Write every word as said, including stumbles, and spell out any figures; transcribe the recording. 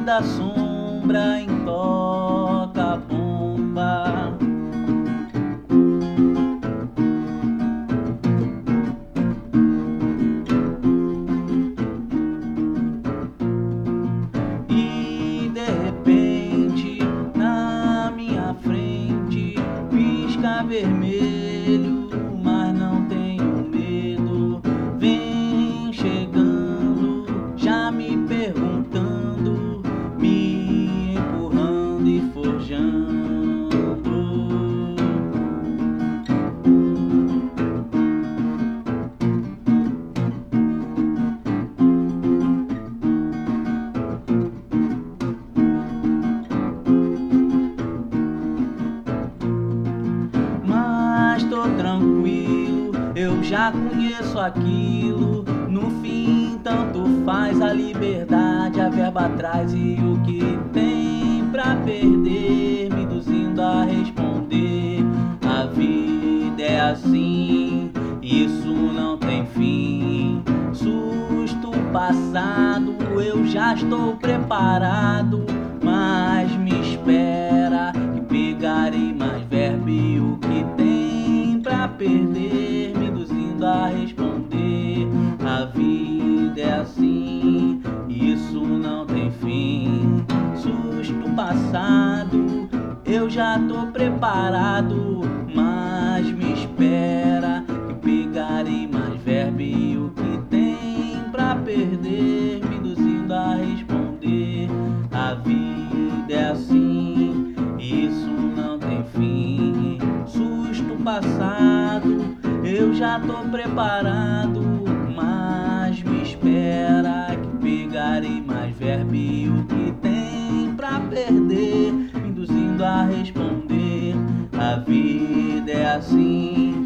da sombra em toca-bomba. E de repente, na minha frente, pisca vermelho, mas não tenho medo. Vem chegando, já me perguntando, me empurrando e forjando. Mas tô tranquilo, eu já conheço aquilo. No fim, tanto faz a liberdade, a verba atrás e o que tem pra perder, me induzindo a responder. A vida é assim, isso não tem fim. Susto passado, eu já estou preparado, mas me espera que pegarei mais verba e o que tem pra perder, me induzindo a responder. A vida é assim, isso não tem fim. Susto passado, eu já tô preparado, mas me espera que pegarei mais verba e o que tem pra perder, me induzindo a responder. A vida é assim, isso não tem fim. Susto passado, eu já tô preparado, mas me espera que pegarei mais verba e o que tem pra perder, me induzindo a responder. A vida é assim,